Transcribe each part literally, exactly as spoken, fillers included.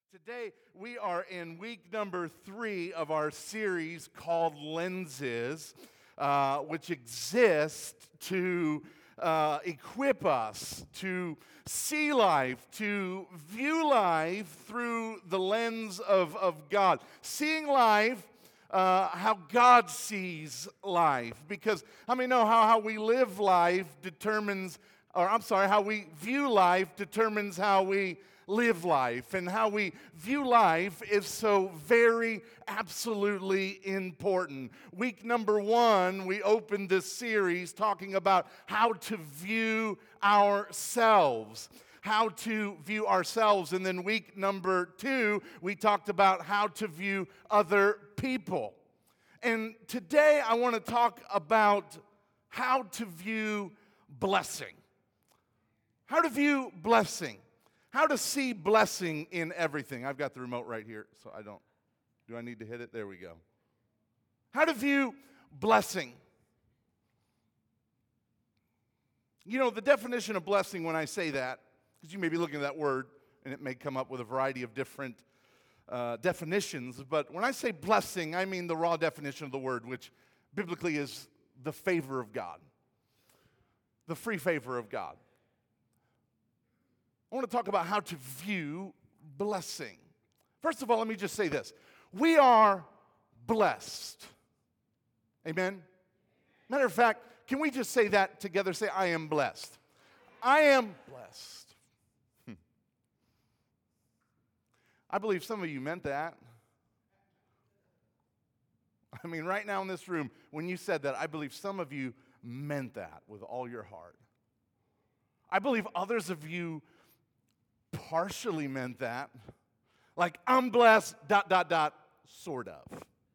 Today, we are in week number three of our series called Lenses, uh, which exists to uh, equip us to see life, to view life through the lens of, of God. Seeing life uh, how God sees life. Because how many know how, how we live life determines, or I'm sorry, how we view life determines how we live life, and how we view life is so very absolutely important. Week number one, we opened this series talking about how to view ourselves. How to view ourselves. And then week number two, we talked about how to view other people. And today I want to talk about how to view blessing. How to view blessing. How to see blessing in everything. I've got the remote right here, so I don't. Do I need to hit it? There we go. How to view blessing. You know, the definition of blessing, when I say that, because you may be looking at that word, and it may come up with a variety of different uh, definitions, but when I say blessing, I mean the raw definition of the word, which biblically is the favor of God. The free favor of God. I want to talk about how to view blessing. First of all, let me just say this. We are blessed. Amen? Matter of fact, can we just say that together? Say, I am blessed. I am blessed. Hmm. I believe some of you meant that. I mean, right now in this room, when you said that, I believe some of you meant that with all your heart. I believe others of you partially meant that. Like, I'm blessed, dot, dot, dot, sort of.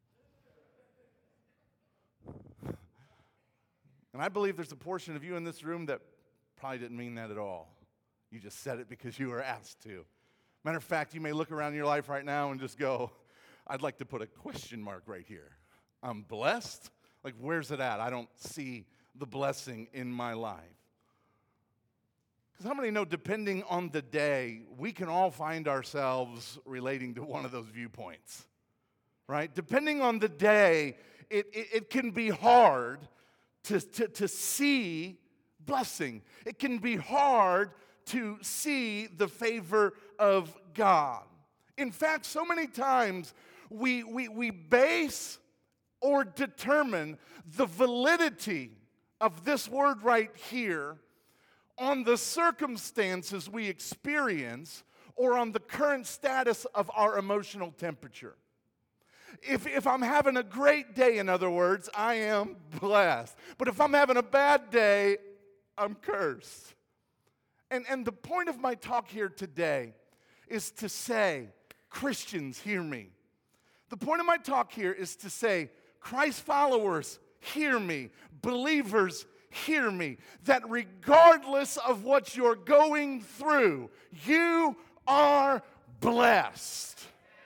And I believe there's a portion of you in this room that probably didn't mean that at all. You just said it because you were asked to. Matter of fact, you may look around your life right now and just go, I'd like to put a question mark right here. I'm blessed? Like, where's it at? I don't see the blessing in my life. Because how many know, depending on the day, we can all find ourselves relating to one of those viewpoints, right? Depending on the day, it, it, it can be hard to, to, to see blessing. It can be hard to see the favor of God. In fact, so many times we, we, we base or determine the validity of this word right here on the circumstances we experience or on the current status of our emotional temperature. If, if I'm having a great day, in other words, I am blessed. But if I'm having a bad day, I'm cursed. And, and the point of my talk here today is to say, Christians, hear me. The point of my talk here is to say, Christ followers, hear me. Believers, hear me, that regardless of what you're going through, you are blessed.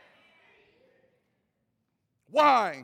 Why?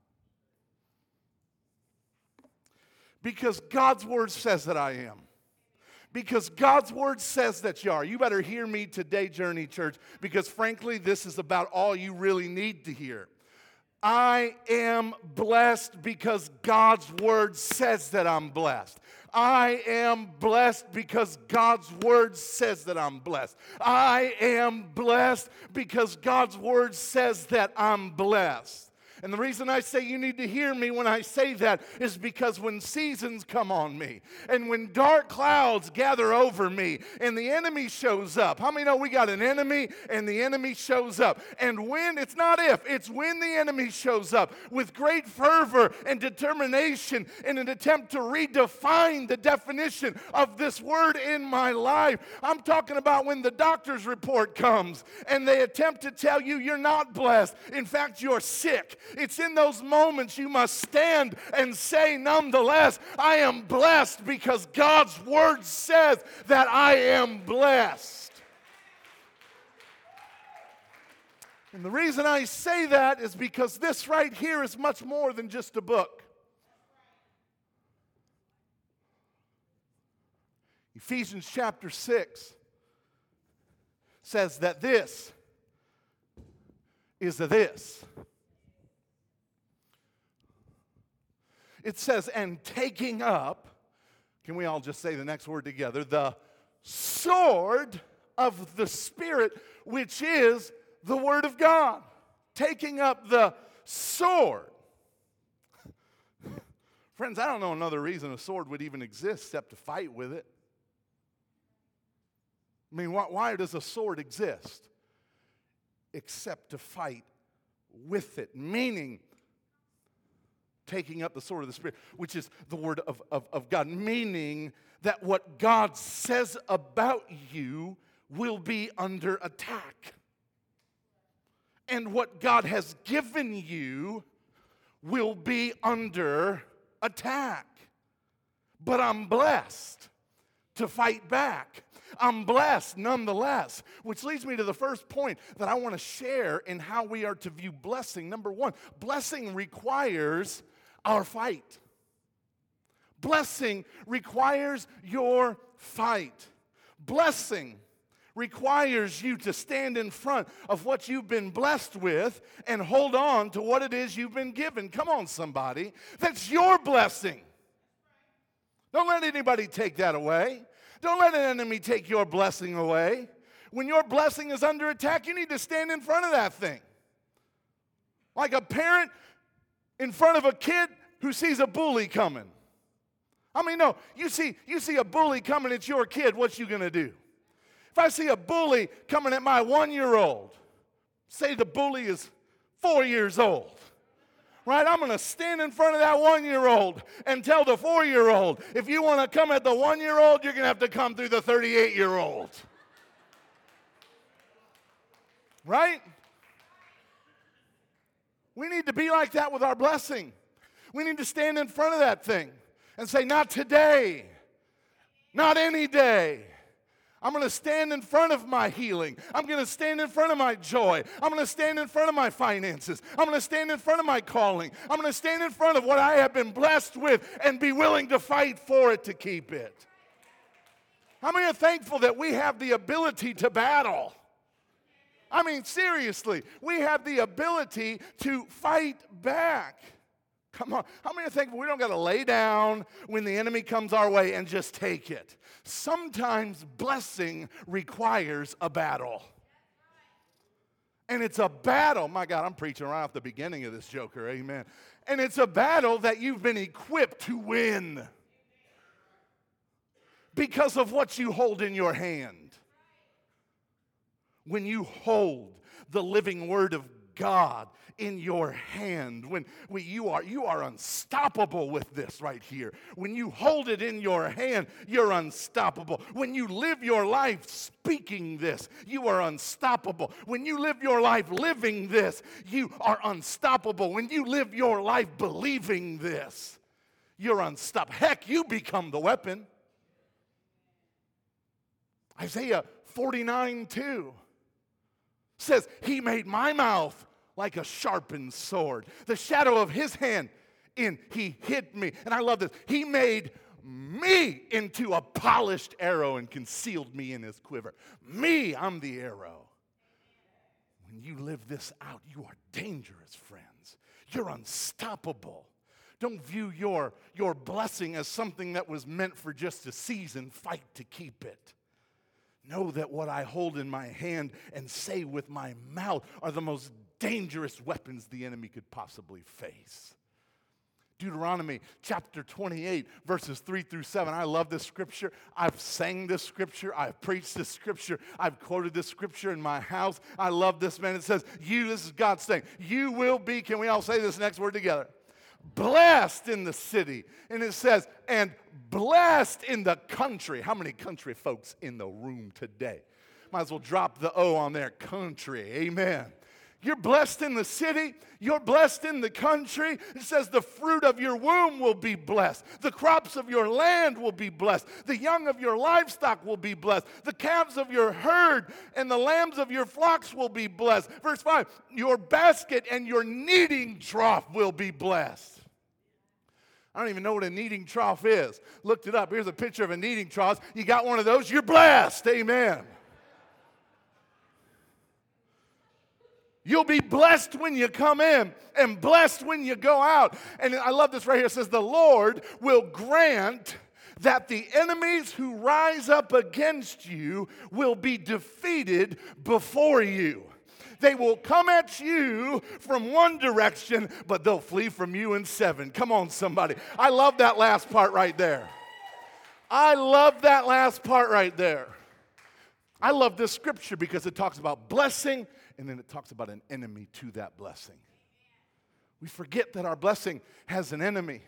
Because God's word says that I am. Because God's word says that you are. You better hear me today, Journey Church, because frankly, this is about all you really need to hear. I am blessed because God's word says that I'm blessed. I am blessed because God's word says that I'm blessed. I am blessed because God's word says that I'm blessed. And the reason I say you need to hear me when I say that is because when seasons come on me and when dark clouds gather over me and the enemy shows up. How many know we got an enemy and the enemy shows up? And when, it's not if, it's when the enemy shows up with great fervor and determination in an attempt to redefine the definition of this word in my life. I'm talking about when the doctor's report comes and they attempt to tell you you're not blessed. In fact, you're sick. It's in those moments you must stand and say, nonetheless, I am blessed because God's word says that I am blessed. And the reason I say that is because this right here is much more than just a book. Ephesians chapter six says that this is this. It says, and taking up, can we all just say the next word together? The sword of the Spirit, which is the Word of God. Taking up the sword. Friends, I don't know another reason a sword would even exist except to fight with it. I mean, why, why does a sword exist? Except to fight with it. Meaning, taking up the sword of the Spirit, which is the Word of, of, of God. Meaning that what God says about you will be under attack. And what God has given you will be under attack. But I'm blessed to fight back. I'm blessed nonetheless. Which leads me to the first point that I want to share in how we are to view blessing. Number one, blessing requires our fight. Blessing requires your fight. Blessing requires you to stand in front of what you've been blessed with and hold on to what it is you've been given. Come on, somebody. That's your blessing. Don't let anybody take that away. Don't let an enemy take your blessing away. When your blessing is under attack, you need to stand in front of that thing. Like a parent in front of a kid who sees a bully coming. I mean, no, you see, you see a bully coming at your kid, what you gonna do? If I see a bully coming at my one-year-old, say the bully is four years old, right? I'm going to stand in front of that one-year-old and tell the four-year-old, if you want to come at the one-year-old, you're going to have to come through the thirty-eight-year-old. Right? We need to be like that with our blessing. We need to stand in front of that thing and say, not today, not any day. I'm going to stand in front of my healing. I'm going to stand in front of my joy. I'm going to stand in front of my finances. I'm going to stand in front of my calling. I'm going to stand in front of what I have been blessed with and be willing to fight for it to keep it. How many are thankful that we have the ability to battle? I mean, seriously, we have the ability to fight back. Come on. How many are thankful we don't got to lay down when the enemy comes our way and just take it? Sometimes blessing requires a battle. And it's a battle. My God, I'm preaching right off the beginning of this joker. Amen. And it's a battle that you've been equipped to win because of what you hold in your hand. When you hold the living Word of God in your hand, when, when you are you are unstoppable with this right here. When you hold it in your hand, you're unstoppable. When you live your life speaking this, you are unstoppable. When you live your life living this, you are unstoppable. When you live your life believing this, you're unstoppable. Heck, you become the weapon. Isaiah forty-nine two says, He made my mouth like a sharpened sword. The shadow of His hand, in He hid me. And I love this. He made me into a polished arrow and concealed me in His quiver. Me, I'm the arrow. When you live this out, you are dangerous, friends. You're unstoppable. Don't view your, your blessing as something that was meant for just a season. Fight to keep it. Know that what I hold in my hand and say with my mouth are the most dangerous weapons the enemy could possibly face. Deuteronomy chapter twenty-eight, verses three through seven. I love this scripture. I've sang this scripture. I've preached this scripture. I've quoted this scripture in my house. I love this, man. It says, you, this is God saying, you will be, can we all say this next word together? Blessed in the city. And it says, and blessed in the country. How many country folks in the room today? Might as well drop the O on there, country. Amen. You're blessed in the city. You're blessed in the country. It says the fruit of your womb will be blessed. The crops of your land will be blessed. The young of your livestock will be blessed. The calves of your herd and the lambs of your flocks will be blessed. Verse five, your basket and your kneading trough will be blessed. I don't even know what a kneading trough is. Looked it up. Here's a picture of a kneading trough. You got one of those, you're blessed. Amen. You'll be blessed when you come in and blessed when you go out. And I love this right here. It says, the Lord will grant that the enemies who rise up against you will be defeated before you. They will come at you from one direction, but they'll flee from you in seven. Come on, somebody. I love that last part right there. I love that last part right there. I love this scripture because it talks about blessing, and then it talks about an enemy to that blessing. We forget that our blessing has an enemy.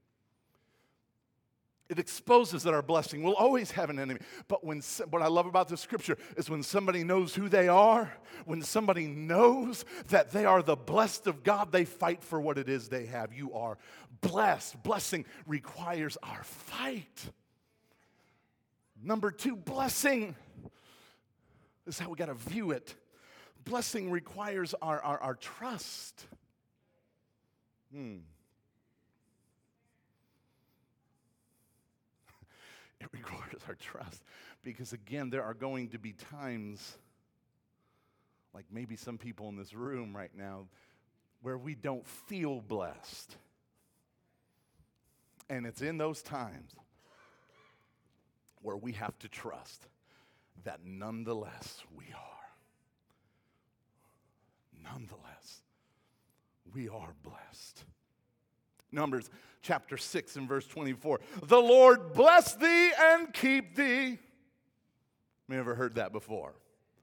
It exposes that our blessing will always have an enemy. But when what I love about this scripture is when somebody knows who they are, when somebody knows that they are the blessed of God, they fight for what it is they have. You are blessed. Blessing requires our fight. Number two, blessing. This is how we got to view it. Blessing requires our, our, our trust. Hmm. It requires our trust. Because again, there are going to be times, like maybe some people in this room right now, where we don't feel blessed. And it's in those times where we have to trust that nonetheless we are. Nonetheless, we are blessed. Numbers chapter six and verse twenty-four. The Lord bless thee and keep thee. You ever heard that before?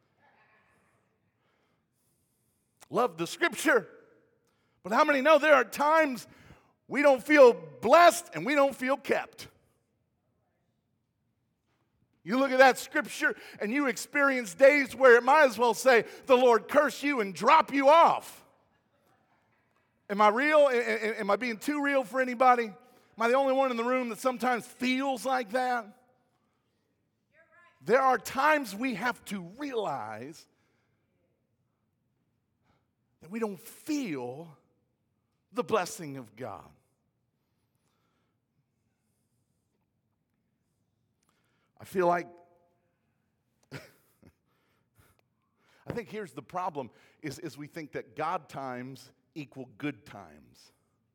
Love the scripture. But how many know there are times we don't feel blessed and we don't feel kept? You look at that scripture and you experience days where it might as well say, the Lord curse you and drop you off. Am I real? Am I being too real for anybody? Am I the only one in the room that sometimes feels like that? There are times we have to realize that we don't feel the blessing of God. I feel like, I think here's the problem, is, is we think that God times equal good times.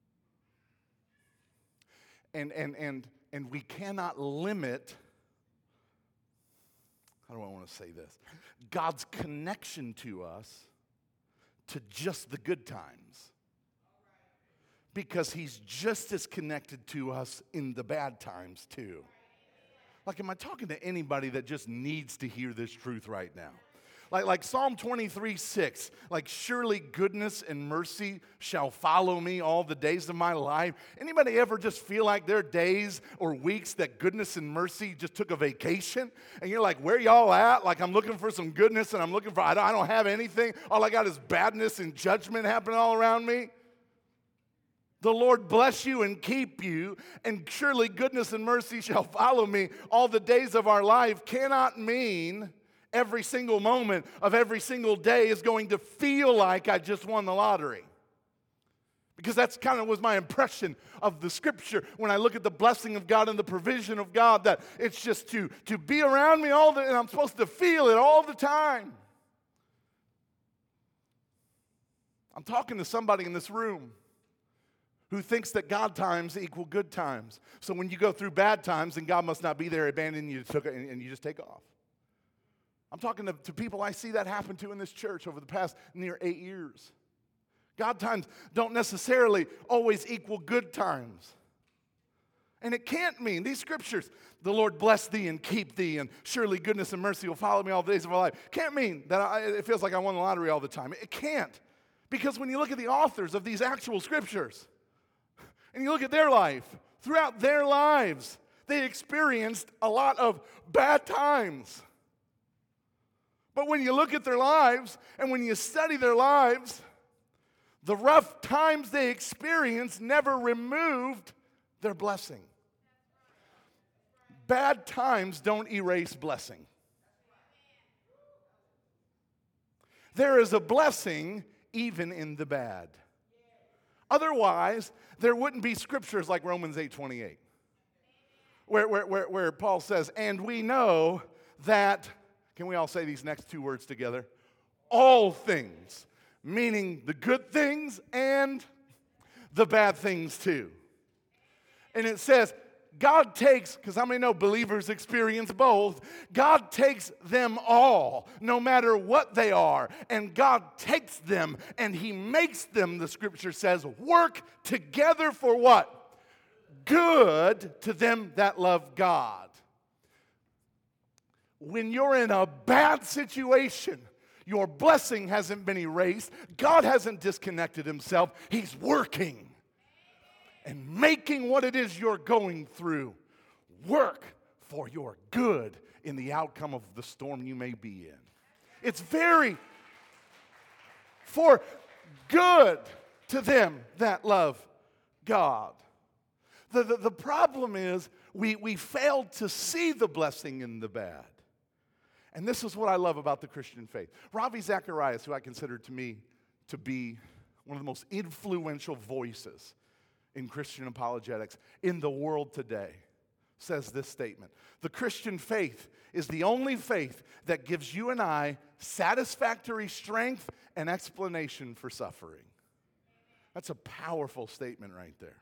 And, and, and, and we cannot limit, how do I want to say this? God's connection to us to just the good times. Because he's just as connected to us in the bad times too. Like, am I talking to anybody that just needs to hear this truth right now? Like, like Psalm twenty-three six, like, surely goodness and mercy shall follow me all the days of my life. Anybody ever just feel like there are days or weeks that goodness and mercy just took a vacation? And you're like, where y'all at? Like, I'm looking for some goodness and I'm looking for, I don't, I don't have anything. All I got is badness and judgment happening all around me. The Lord bless you and keep you, and surely goodness and mercy shall follow me all the days of our life cannot mean every single moment of every single day is going to feel like I just won the lottery. Because that's kind of was my impression of the scripture when I look at the blessing of God and the provision of God, that it's just to, to be around me all the, and I'm supposed to feel it all the time. I'm talking to somebody in this room who thinks that God times equal good times. So when you go through bad times, then God must not be there, abandoning you, took it, and, and you just take off. I'm talking to, to people I see that happen to in this church over the past near eight years. God times don't necessarily always equal good times. And it can't mean, these scriptures, the Lord bless thee and keep thee, and surely goodness and mercy will follow me all the days of our life, can't mean that I, it feels like I won the lottery all the time. It can't. Because when you look at the authors of these actual scriptures, and you look at their life, throughout their lives, they experienced a lot of bad times. But when you look at their lives, and when you study their lives, the rough times they experienced never removed their blessing. Bad times don't erase blessing. There is a blessing even in the bad. Otherwise, there wouldn't be scriptures like Romans eight twenty-eight, where, where, where, where Paul says, and we know that, can we all say these next two words together? All things meaning the good things and the bad things too. And it says, God takes, because how many know believers experience both? God takes them all, no matter what they are. And God takes them and He makes them, the scripture says, work together for what? Good to them that love God. When you're in a bad situation, your blessing hasn't been erased. God hasn't disconnected Himself. He's working and making what it is you're going through work for your good in the outcome of the storm you may be in. It's very for good to them that love God. The, the, the problem is we, we fail to see the blessing in the bad. And this is what I love about the Christian faith. Ravi Zacharias, who I consider to me to be one of the most influential voices in Christian apologetics in the world today, says this statement: the Christian faith is the only faith that gives you and I satisfactory strength and explanation for suffering. That's a powerful statement right there.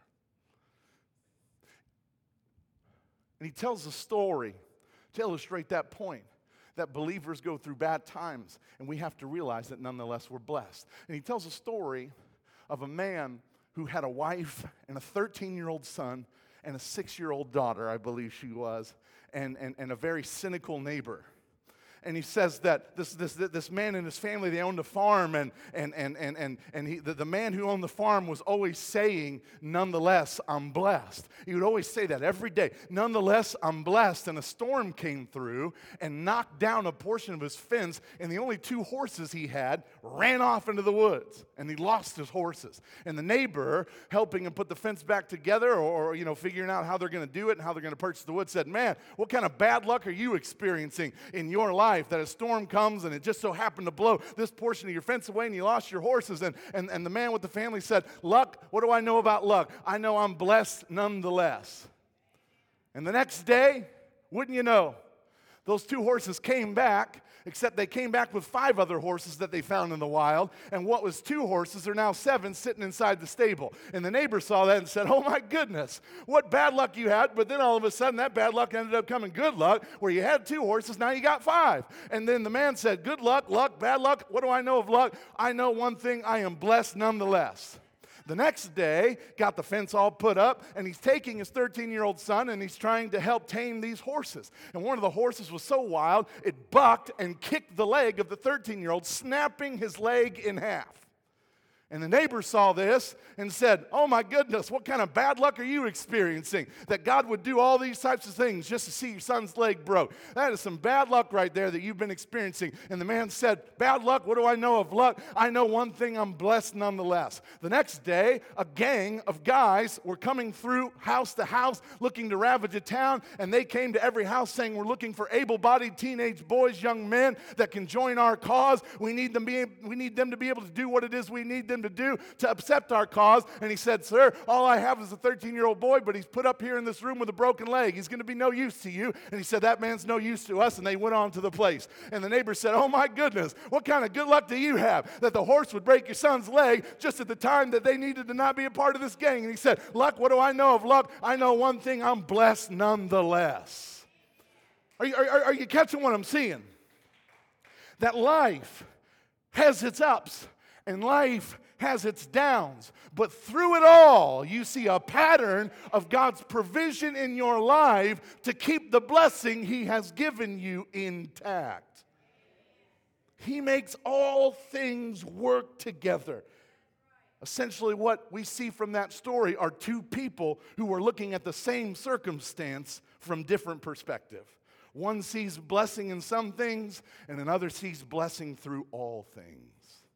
And he tells a story to illustrate that point, that believers go through bad times, and we have to realize that nonetheless we're blessed. And he tells a story of a man who had a wife and a thirteen-year-old son and a six-year-old daughter, I believe she was, and, and, and a very cynical neighbor. And he says that this, this, this man and his family, they owned a farm, and, and, and, and, and, and he, the, the man who owned the farm was always saying, nonetheless, I'm blessed. He would always say that every day. Nonetheless, I'm blessed. And a storm came through and knocked down a portion of his fence, and the only two horses he had ran off into the woods, and he lost his horses. And the neighbor, helping him put the fence back together, or, or you know, figuring out how they're going to do it and how they're going to purchase the wood, said, man, what kind of bad luck are you experiencing in your life? That a storm comes and it just so happened to blow this portion of your fence away and you lost your horses. And, and, and the man with the family said, luck, what do I know about luck? I know I'm blessed nonetheless. And the next day, wouldn't you know, those two horses came back, except they came back with five other horses that they found in the wild. And what was two horses are now seven sitting inside the stable. And the neighbor saw that and said, oh my goodness, what bad luck you had. But then all of a sudden that bad luck ended up coming good luck, where you had two horses, now you got five. And then the man said, good luck, luck, bad luck. What do I know of luck? I know one thing, I am blessed nonetheless. The next day, got the fence all put up, and he's taking his thirteen-year-old son, and he's trying to help tame these horses. And one of the horses was so wild, it bucked and kicked the leg of the thirteen-year-old, snapping his leg in half. And the neighbor saw this and said, oh my goodness, what kind of bad luck are you experiencing? That God would do all these types of things just to see your son's leg broke. That is some bad luck right there that you've been experiencing. And the man said, bad luck, what do I know of luck? I know one thing, I'm blessed nonetheless. The next day, a gang of guys were coming through house to house looking to ravage a town, and they came to every house saying, we're looking for able-bodied teenage boys, young men that can join our cause. We need them, be, we need them to be able to do what it is we need them to do to accept our cause. And he said, sir, all I have is a thirteen-year-old boy, but he's put up here in this room with a broken leg. He's going to be no use to you. And he said, that man's no use to us. And they went on to the place. And the neighbor said, oh my goodness, what kind of good luck do you have that the horse would break your son's leg just at the time that they needed to not be a part of this gang? And he said, luck, what do I know of luck? I know one thing, I'm blessed nonetheless. Are you, are, are you catching what I'm seeing? That life has its ups and life has its downs, but through it all, you see a pattern of God's provision in your life to keep the blessing He has given you intact. He makes all things work together. Essentially, what we see from that story are two people who are looking at the same circumstance from different perspective. One sees blessing in some things, and another sees blessing through all things.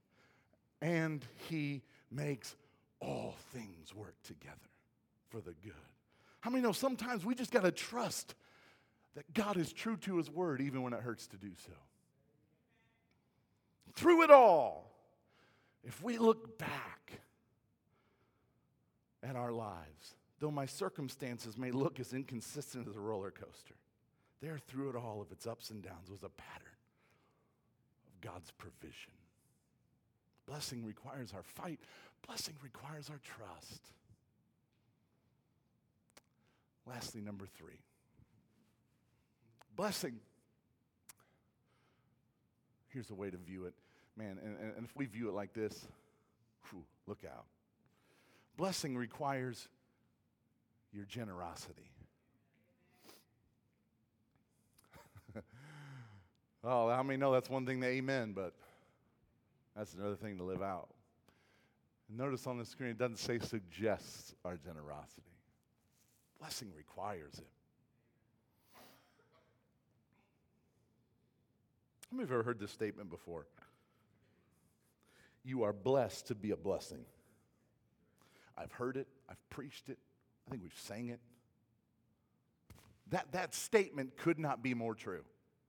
And He makes all things work together for the good. How many know sometimes we just got to trust that God is true to His word even when it hurts to do so? Through it all, if we look back at our lives, though my circumstances may look as inconsistent as a roller coaster, there through it all of its ups and downs was a pattern of God's provision. Blessing requires our fight. Blessing requires our trust. Lastly, number three. Blessing. Here's a way to view it. Man, and, and if we view it like this, whew, look out. Blessing requires your generosity. Oh, how many know that's one thing to amen, but that's another thing to live out. Notice on the screen, it doesn't say suggests our generosity. Blessing requires it. How many of you have ever heard this statement before? You are blessed to be a blessing. I've heard it. I've preached it. I think we've sang it. That, that statement could not be more true.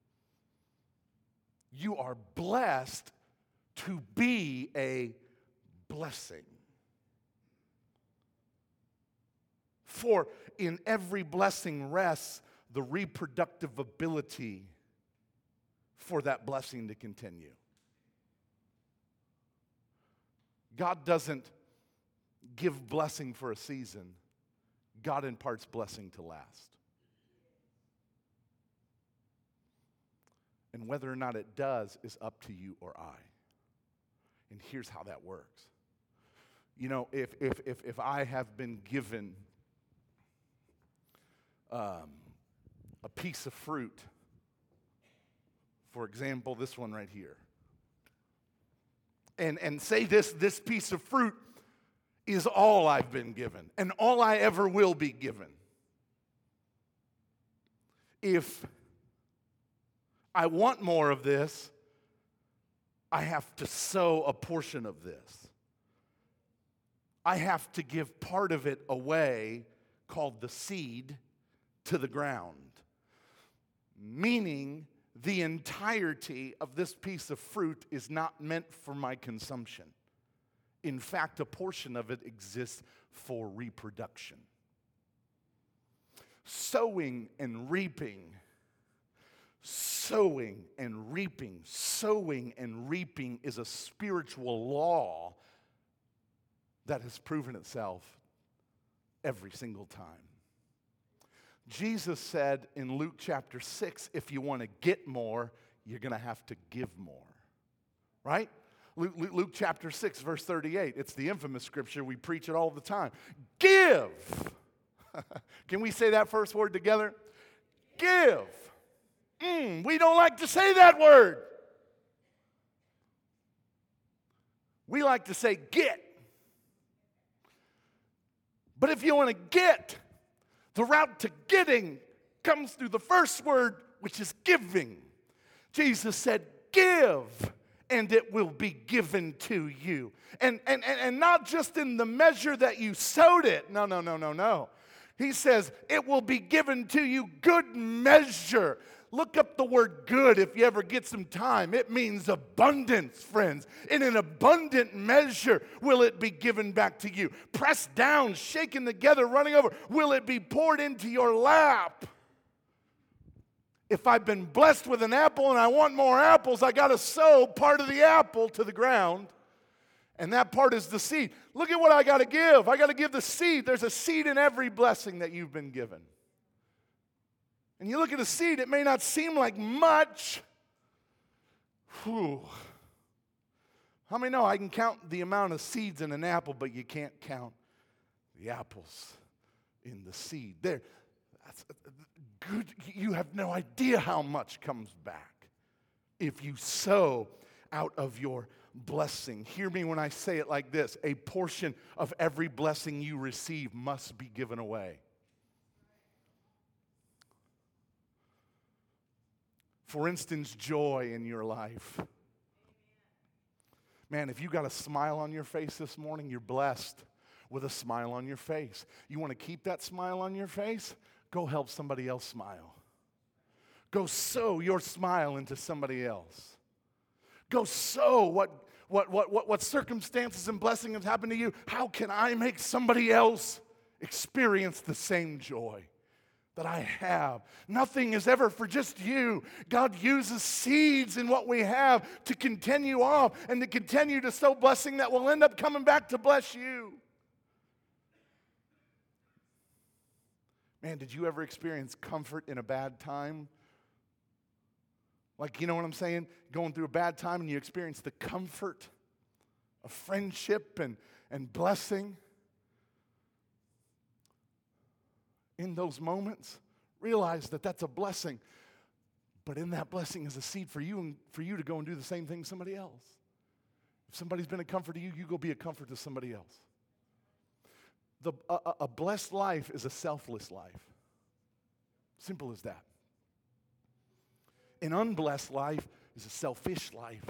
You are blessed to be a blessing. For in every blessing rests the reproductive ability for that blessing to continue. God doesn't give blessing for a season. God imparts blessing to last. And whether or not it does is up to you or I. And here's how that works. You know, if if if, if I have been given um, a piece of fruit, for example, this one right here, and and say this this piece of fruit is all I've been given and all I ever will be given. If I want more of this, I have to sow a portion of this. I have to give part of it away, called the seed, to the ground. Meaning, the entirety of this piece of fruit is not meant for my consumption. In fact, a portion of it exists for reproduction. Sowing and reaping. Sowing and reaping, sowing and reaping is a spiritual law that has proven itself every single time. Jesus said in Luke chapter six, if you want to get more, you're going to have to give more. Right? Luke, Luke, Luke chapter six, verse thirty-eight. It's the infamous scripture. We preach it all the time. Give. Can we say that first word together? Give. Mm, we don't like to say that word. We like to say get. But if you want to get, the route to getting comes through the first word, which is giving. Jesus said, give, and it will be given to you. And, and, and, and not just in the measure that you sowed it. No, no, no, no, no. He says, it will be given to you good measure. Look up the word good if you ever get some time. It means abundance, friends. In an abundant measure will it be given back to you. Pressed down, shaken together, running over. Will it be poured into your lap? If I've been blessed with an apple and I want more apples, I got to sow part of the apple to the ground. And that part is the seed. Look at what I got to give. I got to give the seed. There's a seed in every blessing that you've been given. And you look at a seed, it may not seem like much. Whew. How many know I can count the amount of seeds in an apple, but you can't count the apples in the seed? There, that's good. You have no idea how much comes back if you sow out of your blessing. Hear me when I say it like this. A portion of every blessing you receive must be given away. For instance, joy in your life. Man, if you got a smile on your face this morning, you're blessed with a smile on your face. You want to keep that smile on your face? Go help somebody else smile. Go sow your smile into somebody else. Go sow what, what, what, what, what circumstances and blessings have happened to you. How can I make somebody else experience the same joy that I have. Nothing is ever for just you. God uses seeds in what we have to continue off and to continue to sow blessing that will end up coming back to bless you. Man, did you ever experience comfort in a bad time? Like, you know what I'm saying? Going through a bad time and you experience the comfort of friendship and, and blessing. In those moments, realize that that's a blessing. But in that blessing is a seed for you and for you to go and do the same thing to somebody else. If somebody's been a comfort to you, you go be a comfort to somebody else. The, a, a blessed life is a selfless life. Simple as that. An unblessed life is a selfish life.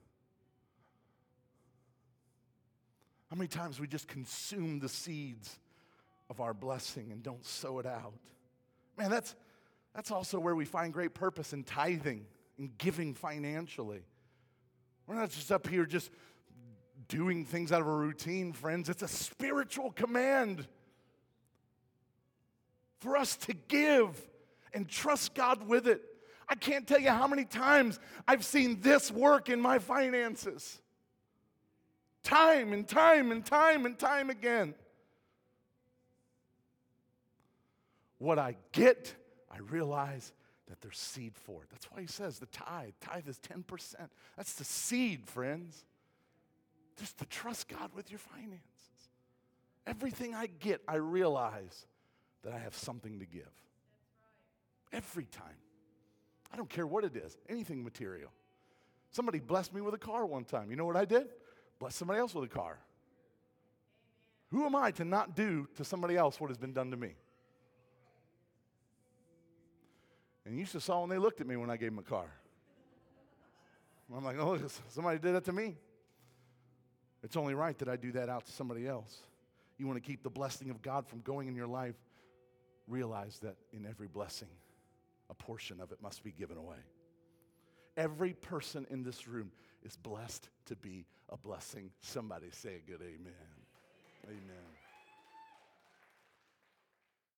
How many times we just consume the seeds of our blessing and don't sow it out? Man, that's, that's also where we find great purpose in tithing, in giving financially. We're not just up here just doing things out of a routine, friends. It's a spiritual command for us to give and trust God with it. I can't tell you how many times I've seen this work in my finances. Time and time and time and time again. What I get, I realize that there's seed for it. That's why he says the tithe. Tithe is ten percent. That's the seed, friends. Just to trust God with your finances. Everything I get, I realize that I have something to give. Every time. I don't care what it is. Anything material. Somebody blessed me with a car one time. You know what I did? Bless somebody else with a car. Who am I to not do to somebody else what has been done to me? And you just saw when they looked at me when I gave them a car. I'm like, oh, somebody did that to me. It's only right that I do that out to somebody else. You want to keep the blessing of God from going in your life, realize that in every blessing, a portion of it must be given away. Every person in this room is blessed to be a blessing. Somebody say a good amen. Amen.